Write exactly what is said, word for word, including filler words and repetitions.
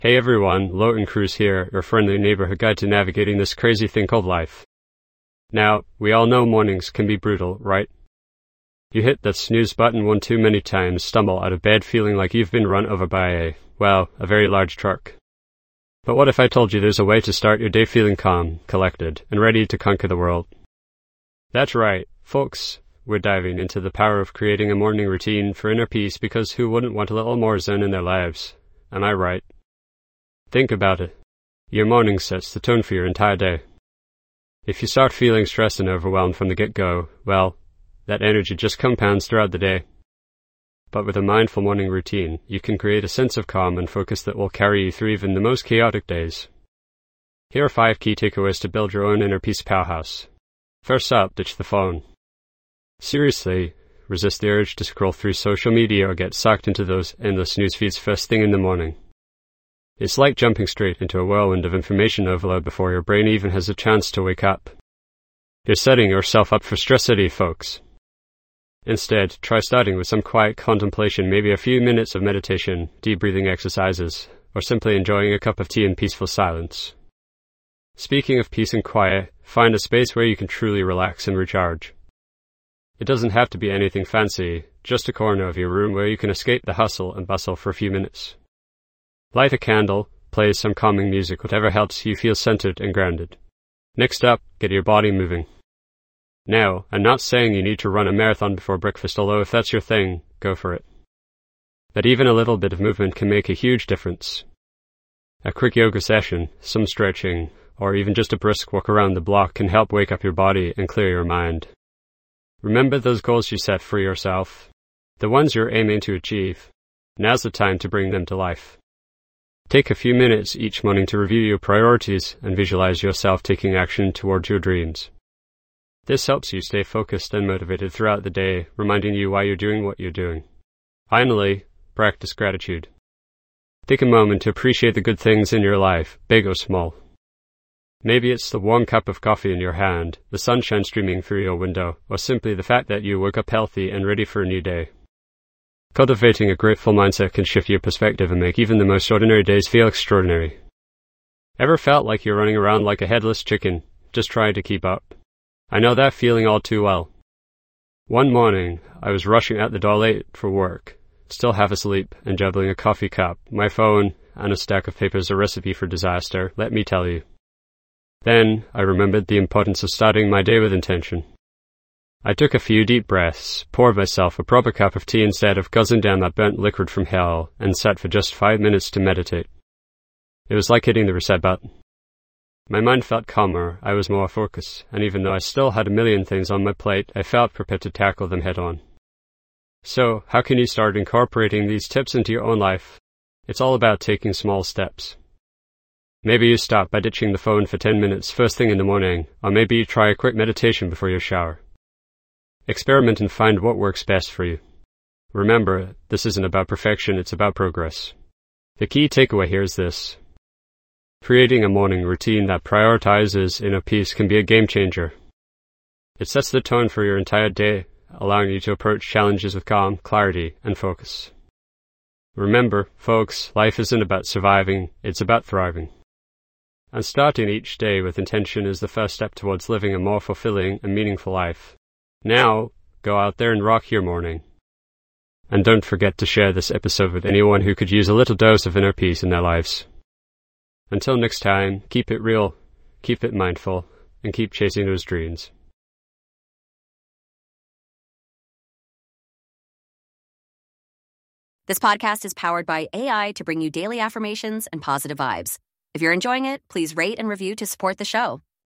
Hey everyone, Lowton Cruise here, your friendly neighborhood guide to navigating this crazy thing called life. Now, we all know mornings can be brutal, right? You hit that snooze button one too many times, stumble out of bed feeling like you've been run over by a, well, a very large truck. But what if I told you there's a way to start your day feeling calm, collected, and ready to conquer the world? That's right, folks. We're diving into the power of creating a morning routine for inner peace, because who wouldn't want a little more zen in their lives? Am I right? Think about it. Your morning sets the tone for your entire day. If you start feeling stressed and overwhelmed from the get-go, well, that energy just compounds throughout the day. But with a mindful morning routine, you can create a sense of calm and focus that will carry you through even the most chaotic days. Here are five key takeaways to build your own inner peace powerhouse. First up, ditch the phone. Seriously, resist the urge to scroll through social media or get sucked into those endless news feeds first thing in the morning. It's like jumping straight into a whirlwind of information overload before your brain even has a chance to wake up. You're setting yourself up for stress city, folks. Instead, try starting with some quiet contemplation, maybe a few minutes of meditation, deep breathing exercises, or simply enjoying a cup of tea in peaceful silence. Speaking of peace and quiet, find a space where you can truly relax and recharge. It doesn't have to be anything fancy, just a corner of your room where you can escape the hustle and bustle for a few minutes. Light a candle, play some calming music, whatever helps you feel centered and grounded. Next up, get your body moving. Now, I'm not saying you need to run a marathon before breakfast, although if that's your thing, go for it. But even a little bit of movement can make a huge difference. A quick yoga session, some stretching, or even just a brisk walk around the block can help wake up your body and clear your mind. Remember those goals you set for yourself, the ones you're aiming to achieve. Now's the time to bring them to life. Take a few minutes each morning to review your priorities and visualize yourself taking action towards your dreams. This helps you stay focused and motivated throughout the day, reminding you why you're doing what you're doing. Finally, practice gratitude. Take a moment to appreciate the good things in your life, big or small. Maybe it's the warm cup of coffee in your hand, the sunshine streaming through your window, or simply the fact that you woke up healthy and ready for a new day. Cultivating a grateful mindset can shift your perspective and make even the most ordinary days feel extraordinary. Ever felt like you're running around like a headless chicken, just trying to keep up? I know that feeling all too well. One morning, I was rushing out the door late for work, still half asleep and juggling a coffee cup, my phone, and a stack of papers, a recipe for disaster, let me tell you. Then, I remembered the importance of starting my day with intention. I took a few deep breaths, poured myself a proper cup of tea instead of guzzling down that burnt liquid from hell, and sat for just five minutes to meditate. It was like hitting the reset button. My mind felt calmer, I was more focused, and even though I still had a million things on my plate, I felt prepared to tackle them head on. So, how can you start incorporating these tips into your own life? It's all about taking small steps. Maybe you start by ditching the phone for ten minutes first thing in the morning, or maybe you try a quick meditation before your shower. Experiment and find what works best for you. Remember, this isn't about perfection, it's about progress. The key takeaway here is this. Creating a morning routine that prioritizes inner peace can be a game changer. It sets the tone for your entire day, allowing you to approach challenges with calm, clarity, and focus. Remember, folks, life isn't about surviving, it's about thriving. And starting each day with intention is the first step towards living a more fulfilling and meaningful life. Now, go out there and rock your morning. And don't forget to share this episode with anyone who could use a little dose of inner peace in their lives. Until next time, keep it real, keep it mindful, and keep chasing those dreams. This podcast is powered by A I to bring you daily affirmations and positive vibes. If you're enjoying it, please rate and review to support the show.